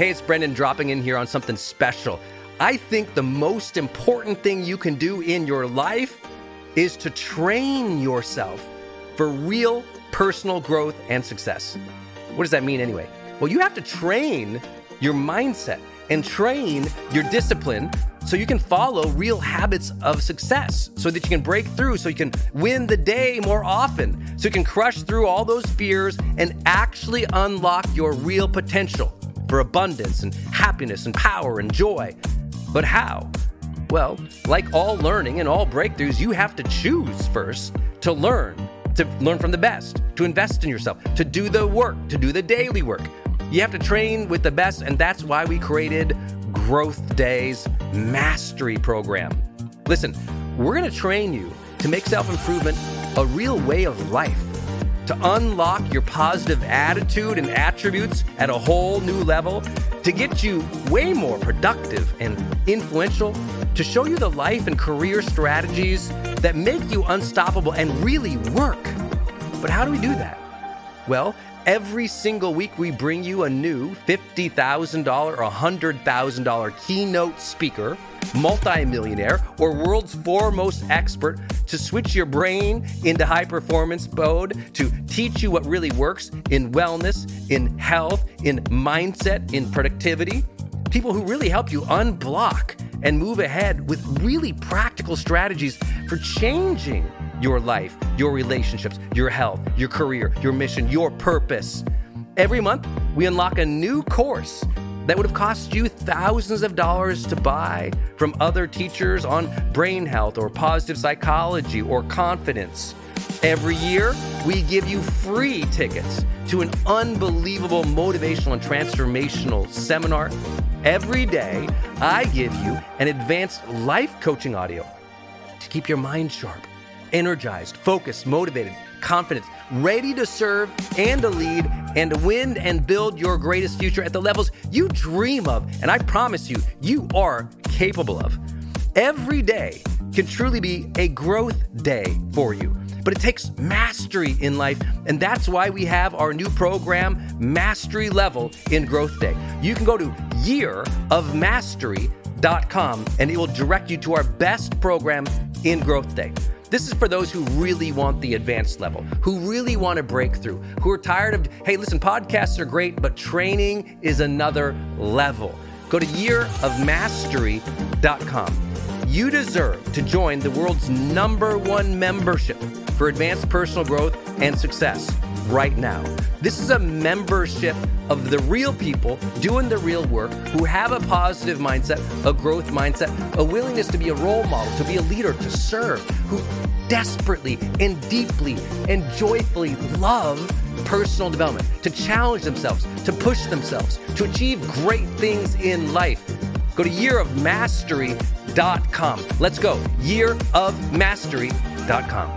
Hey, it's Brendan dropping in here on something special. I think the most important thing you can do in your life is to train yourself for real personal growth and success. What does that mean anyway? Well, you have to train your mindset and train your discipline so you can follow real habits of success, so that you can break through, so you can win the day more often, so you can crush through all those fears and actually unlock your real potential for abundance and happiness and power and joy. But how? Well, like all learning and all breakthroughs, you have to choose first to learn from the best, to invest in yourself, to do the work, to do the daily work. You have to train with the best, and that's why we created Growth Day's Mastery Program. Listen, we're going to train you to make self-improvement a real way of life, to unlock your positive attitude and attributes at a whole new level, to get you way more productive and influential, to show you the life and career strategies that make you unstoppable and really work. But how do we do that? Well, every single week we bring you a new $50,000 or $100,000 keynote speaker, multimillionaire, or world's foremost expert to switch your brain into high performance mode, to teach you what really works in wellness, in health, in mindset, in productivity. People who really help you unblock and move ahead with really practical strategies for changing your life, your relationships, your health, your career, your mission, your purpose. Every month, we unlock a new course that would have cost you thousands of dollars to buy from other teachers on brain health or positive psychology or confidence. Every year, we give you free tickets to an unbelievable motivational and transformational seminar. Every day, I give you an advanced life coaching audio to keep your mind sharp, energized, focused, motivated, confident, ready to serve and to lead and to win and build your greatest future at the levels you dream of. And I promise you, you are capable of. Every day can truly be a growth day for you. But it takes mastery in life, and that's why we have our new program, Mastery Level in Growth Day. You can go to yearofmastery.com, and it will direct you to our best program in Growth Day. This is for those who really want the advanced level, who really want to break through, who are tired of, hey, listen, podcasts are great, but training is another level. Go to yearofmastery.com. You deserve to join the world's #1 membership for advanced personal growth and success right now. This is a membership of the real people doing the real work, who have a positive mindset, a growth mindset, a willingness to be a role model, to be a leader, to serve, who desperately and deeply and joyfully love personal development, to challenge themselves, to push themselves, to achieve great things in life. Go to yearofmastery.com. Let's go. yearofmastery.com.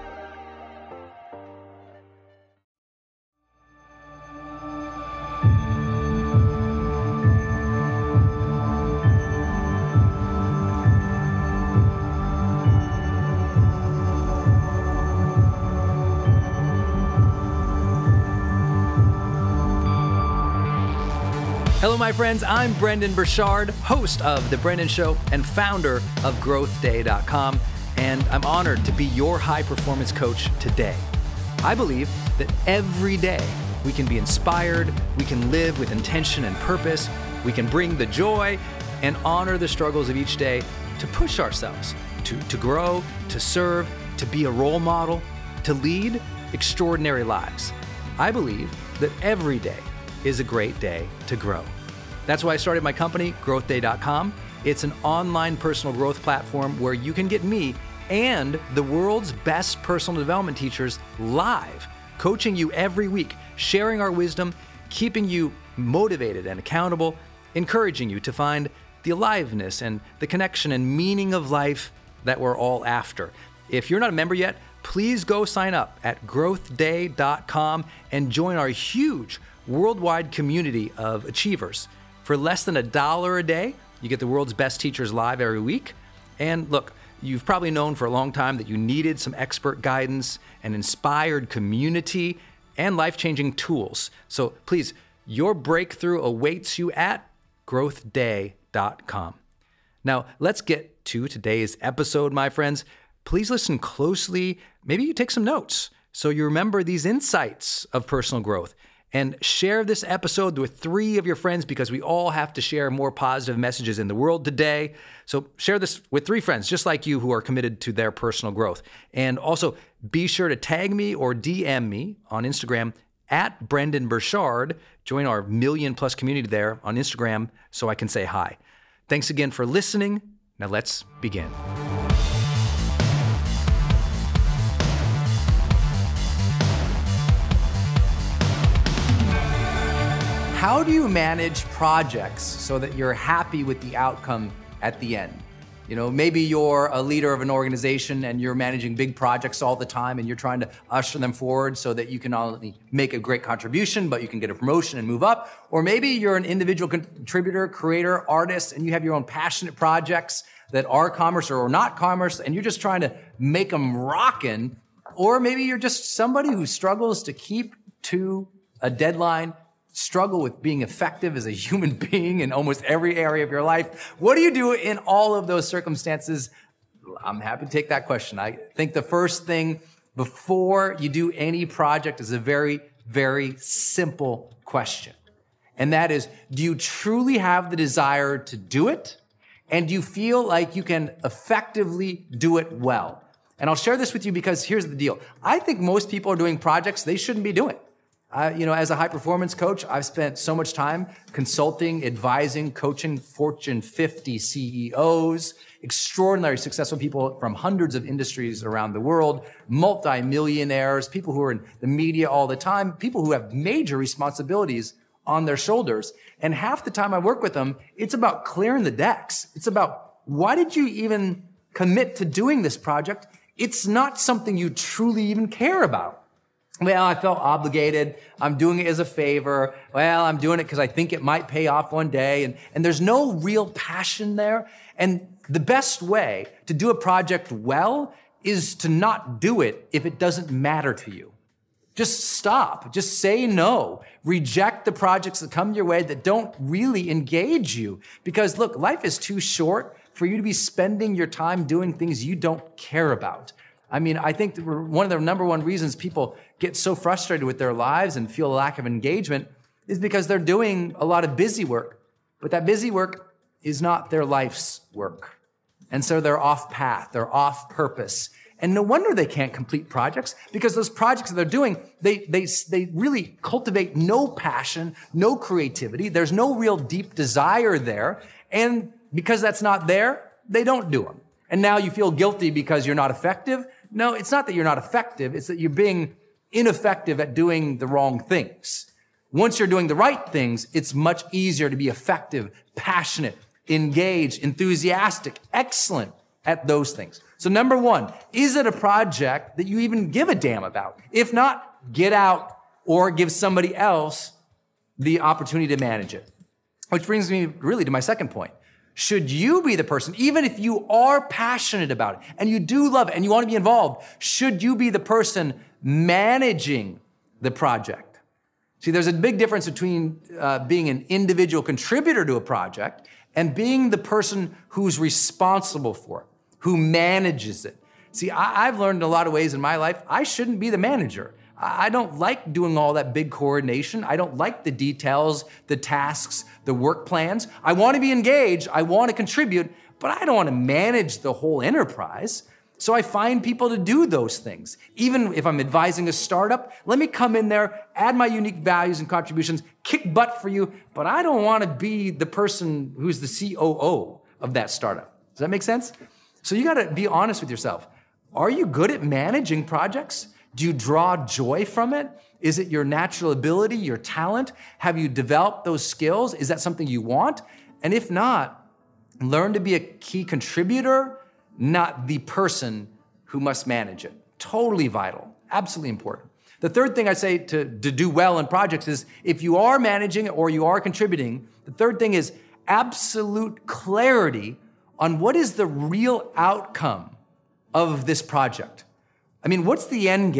Hello, my friends. I'm Brendon Burchard, host of The Brendan Show and founder of GrowthDay.com, and I'm honored to be your high-performance coach today. I believe that every day we can be inspired, we can live with intention and purpose, we can bring the joy and honor the struggles of each day to push ourselves, to grow, to serve, to be a role model, to lead extraordinary lives. I believe that every day is a great day to grow. That's why I started my company, GrowthDay.com. It's an online personal growth platform where you can get me and the world's best personal development teachers live, coaching you every week, sharing our wisdom, keeping you motivated and accountable, encouraging you to find the aliveness and the connection and meaning of life that we're all after. If you're not a member yet, please go sign up at GrowthDay.com and join our huge worldwide community of achievers. For less than $1 a day, you get the world's best teachers live every week. And look, you've probably known for a long time that you needed some expert guidance, an inspired community, and life-changing tools. So please Your breakthrough awaits you at growthday.com. Now, let's get to today's episode, my friends. Please listen closely. Maybe you take some notes so you remember these insights of personal growth. And share this episode with 3 of your friends, because we all have to share more positive messages in the world today. So share this with 3 friends just like you who are committed to their personal growth. And also be sure to tag me or DM me on Instagram at Brendon Burchard. Join our 1 million+ community there on Instagram so I can say hi. Thanks again for listening. Now let's begin. How do you manage projects so that you're happy with the outcome at the end? You know, maybe you're a leader of an organization and you're managing big projects all the time and you're trying to usher them forward so that you can not only make a great contribution, but you can get a promotion and move up. Or maybe you're an individual contributor, creator, artist, and you have your own passionate projects that are commerce or not commerce, and you're just trying to make them rockin'. Or maybe you're just somebody who struggles to keep to a deadline, struggle with being effective as a human being in almost every area of your life. What do you do in all of those circumstances? I'm happy to take that question. I think the first thing before you do any project is a very, very simple question. And that is, do you truly have the desire to do it? And do you feel like you can effectively do it well? And I'll share this with you because here's the deal. I think most people are doing projects they shouldn't be doing. As a high performance coach, I've spent so much time consulting, advising, coaching Fortune 50 CEOs, extraordinary successful people from hundreds of industries around the world, multi-millionaires, people who are in the media all the time, people who have major responsibilities on their shoulders. And half the time I work with them, it's about clearing the decks. It's about, why did you even commit to doing this project? It's not something you truly even care about. Well, I felt obligated. I'm doing it as a favor. Well, I'm doing it because I think it might pay off one day. And there's no real passion there. And the best way to do a project well is to not do it if it doesn't matter to you. Just stop. Just say no. Reject the projects that come your way that don't really engage you. Because look, life is too short for you to be spending your time doing things you don't care about. I mean, I think one of the number one reasons people get so frustrated with their lives and feel a lack of engagement is because they're doing a lot of busy work, but that busy work is not their life's work. And so they're off path, they're off purpose. And no wonder they can't complete projects, because those projects that they're doing, they really cultivate no passion, no creativity. There's no real deep desire there. And because that's not there, they don't do them. And now you feel guilty because you're not effective. No, it's not that you're not effective. It's that you're being ineffective at doing the wrong things. Once you're doing the right things, it's much easier to be effective, passionate, engaged, enthusiastic, excellent at those things. So number 1, is it a project that you even give a damn about? If not, get out or give somebody else the opportunity to manage it. Which brings me really to my second point. Should you be the person, even if you are passionate about it and you do love it and you want to be involved, should you be the person managing the project? See, there's a big difference between being an individual contributor to a project and being the person who's responsible for it, who manages it. See, I've learned in a lot of ways in my life, I shouldn't be the manager. I don't like doing all that big coordination. I don't like the details, the tasks, the work plans. I want to be engaged. I want to contribute, but I don't want to manage the whole enterprise. So I find people to do those things. Even if I'm advising a startup, let me come in there, add my unique values and contributions, kick butt for you, but I don't want to be the person who's the COO of that startup. Does that make sense? So you got to be honest with yourself. Are you good at managing projects? Do you draw joy from it? Is it your natural ability, your talent? Have you developed those skills? Is that something you want? And if not, learn to be a key contributor, not the person who must manage it. Totally vital, absolutely important. The third thing I say to do well in projects is if you are managing or you are contributing, the third thing is absolute clarity on what is the real outcome of this project. I mean, what's the end game?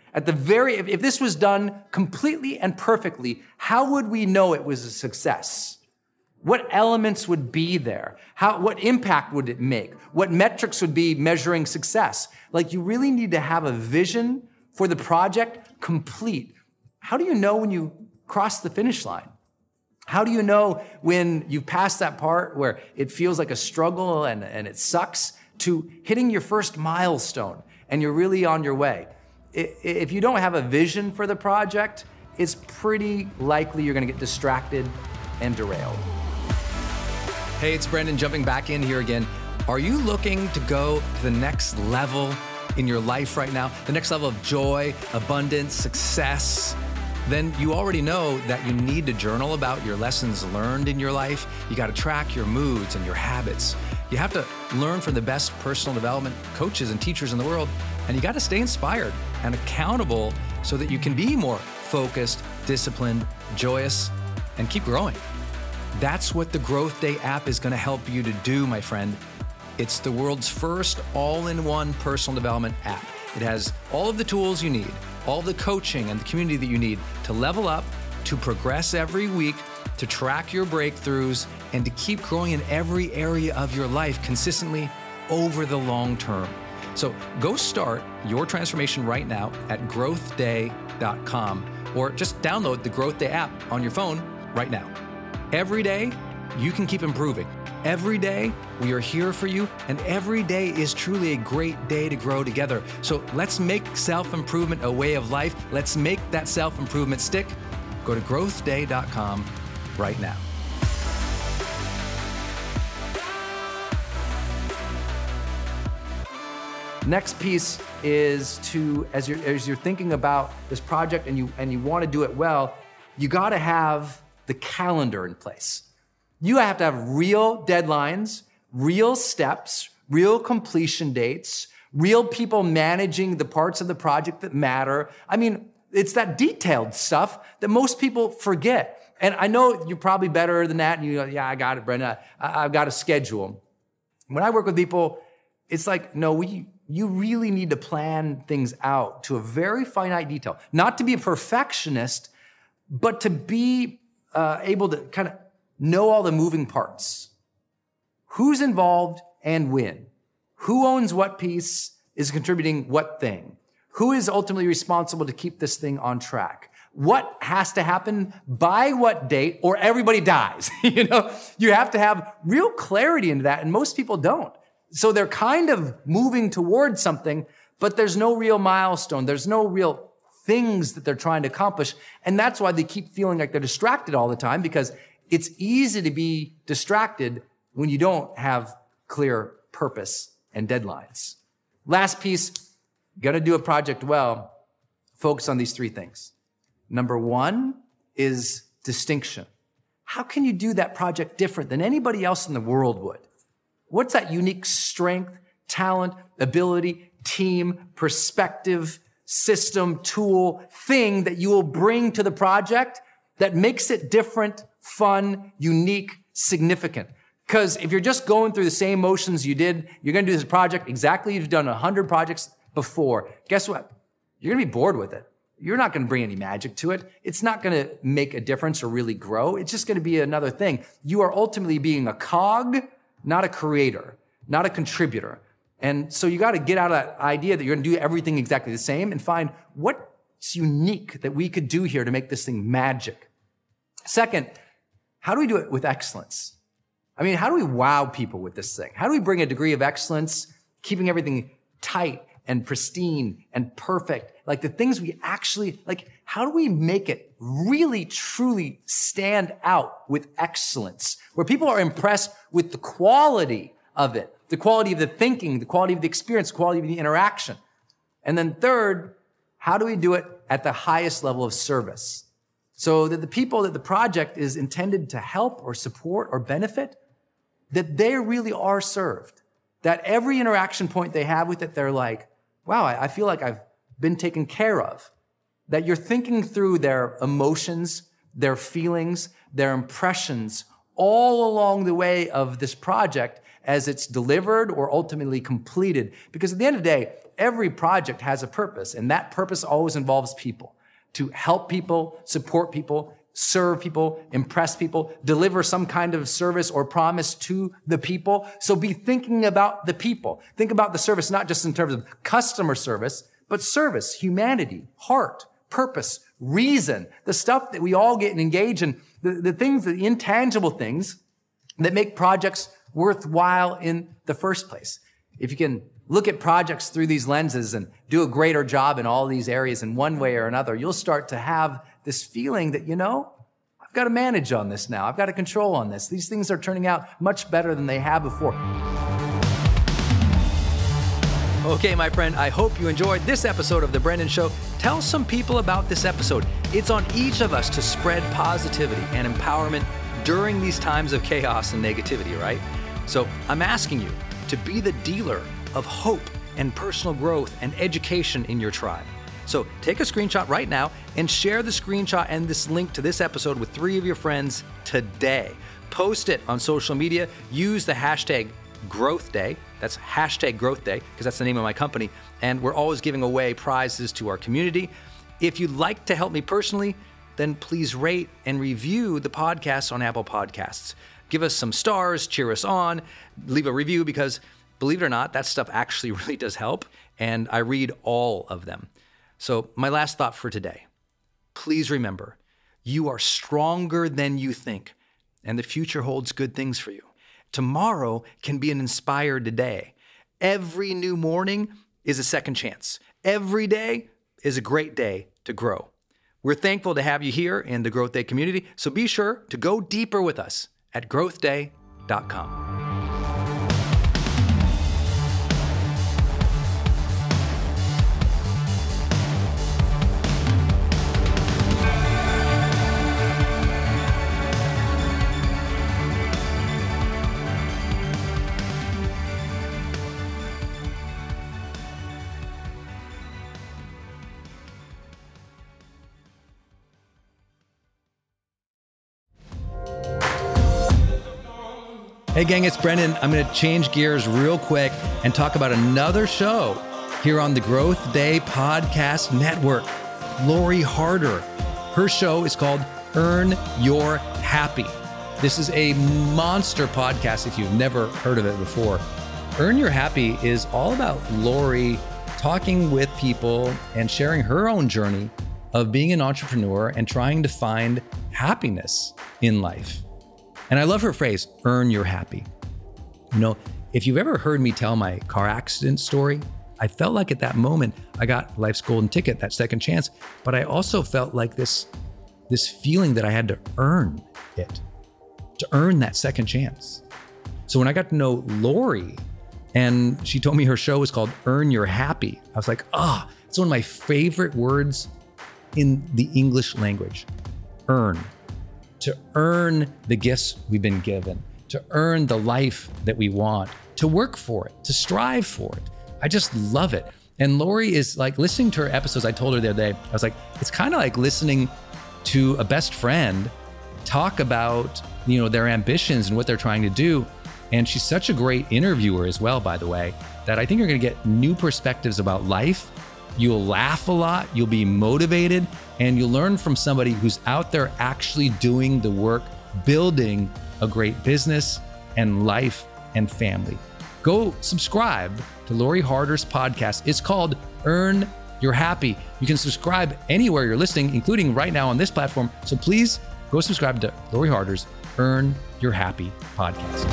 If this was done completely and perfectly, how would we know it was a success? What elements would be there? What impact would it make? What metrics would be measuring success? Like, you really need to have a vision for the project complete. How do you know when you cross the finish line? How do you know when you pass that part where it feels like a struggle and it sucks to hitting your first milestone and you're really on your way? If you don't have a vision for the project, it's pretty likely you're gonna get distracted and derailed. Hey, it's Brandon jumping back in here again. Are you looking to go to the next level in your life right now? The next level of joy, abundance, success? Then you already know that you need to journal about your lessons learned in your life. You got to track your moods and your habits. You have to learn from the best personal development coaches and teachers in the world, and you got to stay inspired and accountable so that you can be more focused, disciplined, joyous, and keep growing. That's what the Growth Day app is going to help you to do, my friend. It's the world's first all-in-one personal development app. It has all of the tools you need, all the coaching and the community that you need to level up, to progress every week, to track your breakthroughs, and to keep growing in every area of your life consistently over the long term. So go start your transformation right now at growthday.com, or just download the Growth Day app on your phone right now. Every day, you can keep improving. Every day, we are here for you, and every day is truly a great day to grow together. So let's make self-improvement a way of life. Let's make that self-improvement stick. Go to growthday.com right now. Next piece is to, as you're thinking about this project and you want to do it well, you got to have the calendar in place. You have to have real deadlines, real steps, real completion dates, real people managing the parts of the project that matter. I mean, it's that detailed stuff that most people forget. And I know you're probably better than that. And you go, yeah, I got it, Brenda. I've got a schedule. When I work with people, it's like, no, you really need to plan things out to a very finite detail. Not to be a perfectionist, but to be able to kind of know all the moving parts. Who's involved and when? Who owns what piece, is contributing what thing? Who is ultimately responsible to keep this thing on track? What has to happen by what date, or everybody dies? You have to have real clarity into that, and most people don't. So they're kind of moving towards something, but there's no real milestone. There's no real things that they're trying to accomplish. And that's why they keep feeling like they're distracted all the time, because it's easy to be distracted when you don't have clear purpose and deadlines. Last piece, you got to do a project well. Focus on these three things. Number one is distinction. How can you do that project different than anybody else in the world would? What's that unique strength, talent, ability, team, perspective, system, tool, thing that you will bring to the project that makes it different, fun, unique, significant? Because if you're just going through the same motions you did, you're going to do this project exactly you've done 100 projects before. Guess what? You're going to be bored with it. You're not going to bring any magic to it. It's not going to make a difference or really grow. It's just going to be another thing. You are ultimately being a cog, not a creator, not a contributor. And so you got to get out of that idea that you're going to do everything exactly the same and find what's unique that we could do here to make this thing magic. Second, how do we do it with excellence? I mean, how do we wow people with this thing? How do we bring a degree of excellence, keeping everything tight and pristine and perfect? Like the things we actually, how do we make it really, truly stand out with excellence, where people are impressed with the quality of it, the quality of the thinking, the quality of the experience, the quality of the interaction? And then third, how do we do it at the highest level of service, so that the people that the project is intended to help or support or benefit, that they really are served, that every interaction point they have with it, they're like, wow, I feel like I've been taken care of, that you're thinking through their emotions, their feelings, their impressions all along the way of this project, as it's delivered or ultimately completed. Because at the end of the day, every project has a purpose, and that purpose always involves people. To help people, support people, serve people, impress people, deliver some kind of service or promise to the people. So be thinking about the people. Think about the service, not just in terms of customer service, but service, humanity, heart, purpose, reason, the stuff that we all get engaged in, the things, the intangible things that make projects worthwhile in the first place. If you can look at projects through these lenses and do a greater job in all these areas in one way or another, you'll start to have this feeling that, I've got to manage on this now. I've got to control on this. These things are turning out much better than they have before. Okay, my friend, I hope you enjoyed this episode of The Brendon Show. Tell some people about this episode. It's on each of us to spread positivity and empowerment during these times of chaos and negativity, right? So I'm asking you to be the dealer of hope and personal growth and education in your tribe. So take a screenshot right now and share the screenshot and this link to this episode with 3 of your friends today. Post it on social media. Use the hashtag Growth Day. That's hashtag Growth Day, because that's the name of my company. And we're always giving away prizes to our community. If you'd like to help me personally, then please rate and review the podcast on Apple Podcasts. Give us some stars, cheer us on, leave a review, because believe it or not, that stuff actually really does help. And I read all of them. So my last thought for today, please remember, you are stronger than you think, and the future holds good things for you. Tomorrow can be an inspired day. Every new morning is a second chance. Every day is a great day to grow. We're thankful to have you here in the Growth Day community, so be sure to go deeper with us at growthday.com. Hey gang, it's Brendon. I'm going to change gears real quick and talk about another show here on the Growth Day Podcast Network. Lori Harder. Her show is called Earn Your Happy. This is a monster podcast if you've never heard of it before. Earn Your Happy is all about Lori talking with people and sharing her own journey of being an entrepreneur and trying to find happiness in life. And I love her phrase, earn your happy. If you've ever heard me tell my car accident story, I felt like at that moment I got life's golden ticket, that second chance, but I also felt like this feeling that I had to earn it, to earn that second chance. So when I got to know Lori and she told me her show was called Earn Your Happy, I was like, it's one of my favorite words in the English language, earn. To earn the gifts we've been given, to earn the life that we want, to work for it, to strive for it. I just love it. And Lori is like, listening to her episodes, I told her the other day, I was like, it's kind of like listening to a best friend talk about, their ambitions and what they're trying to do. And she's such a great interviewer as well, by the way, that I think you're going to get new perspectives about life. You'll laugh a lot, you'll be motivated, and you'll learn from somebody who's out there actually doing the work, building a great business and life and family. Go subscribe to Lori Harder's podcast. It's called Earn Your Happy. You can subscribe anywhere you're listening, including right now on this platform. So please go subscribe to Lori Harder's Earn Your Happy podcast.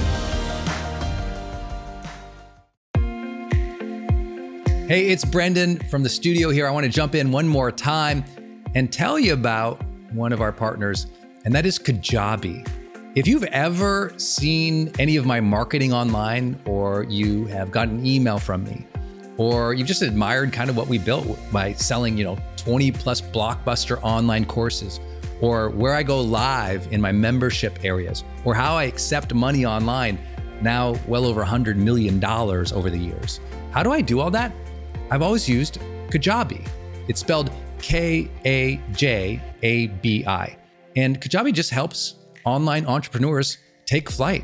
Hey, it's Brendon from the studio here. I want to jump in one more time and tell you about one of our partners, and that is Kajabi. If you've ever seen any of my marketing online, or you have gotten an email from me, or you've just admired kind of what we built by selling, 20 plus blockbuster online courses, or where I go live in my membership areas, or how I accept money online, now well over $100 million over the years. How do I do all that? I've always used Kajabi. It's spelled Kajabi. And Kajabi just helps online entrepreneurs take flight.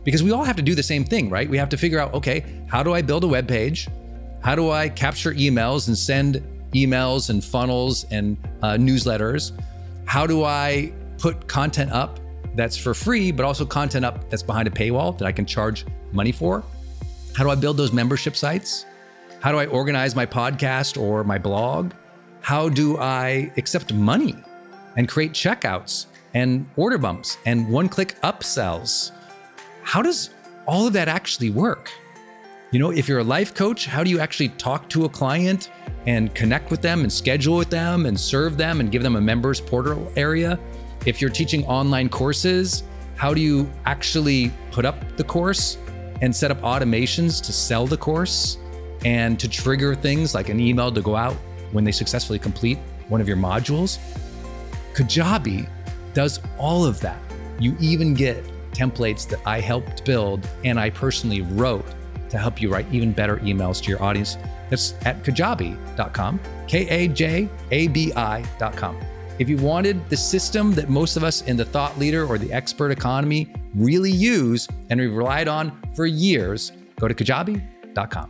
Because we all have to do the same thing, right? We have to figure out, okay, how do I build a web page? How do I capture emails and send emails and funnels and newsletters? How do I put content up that's for free, but also content up that's behind a paywall that I can charge money for? How do I build those membership sites? How do I organize my podcast or my blog? How do I accept money and create checkouts and order bumps and one-click upsells? How does all of that actually work? You know, if you're a life coach, how do you actually talk to a client and connect with them and schedule with them and serve them and give them a members portal area? If you're teaching online courses, how do you actually put up the course and set up automations to sell the course and to trigger things like an email to go out when they successfully complete one of your modules? Kajabi does all of that. You even get templates that I helped build and I personally wrote to help you write even better emails to your audience. That's at kajabi.com, Kajabi.com. If you wanted the system that most of us in the thought leader or the expert economy really use and we've relied on for years, go to kajabi.com.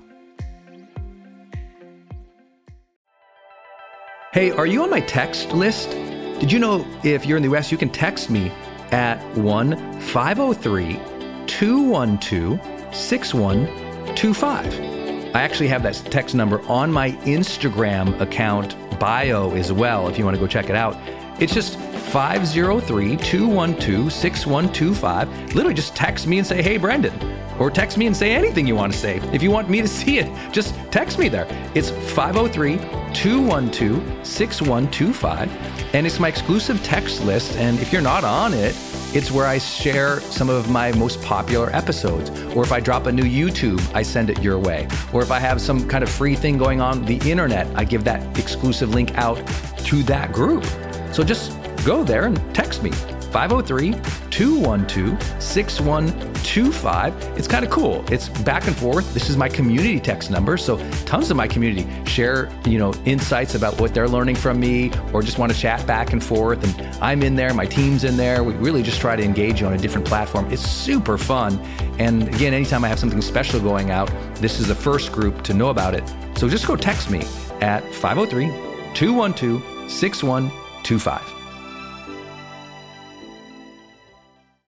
Hey, are you on my text list? Did you know if you're in the US, you can text me at 1-503-212-6125. I actually have that text number on my Instagram account bio as well, if you want to go check it out. It's just 503-212-6125. Literally just text me and say, hey, Brendan. Or text me and say anything you want to say. If you want me to see it, just text me there. It's 503-212-6125. And it's my exclusive text list. And if you're not on it, it's where I share some of my most popular episodes. Or if I drop a new YouTube, I send it your way. Or if I have some kind of free thing going on the internet, I give that exclusive link out to that group. So just go there and text me, 503-212-6125. It's kind of cool. It's back and forth. This is my community text number. So tons of my community share, insights about what they're learning from me or just want to chat back and forth. And I'm in there, my team's in there. We really just try to engage you on a different platform. It's super fun. And again, anytime I have something special going out, this is the first group to know about it. So just go text me at 503-212-6125.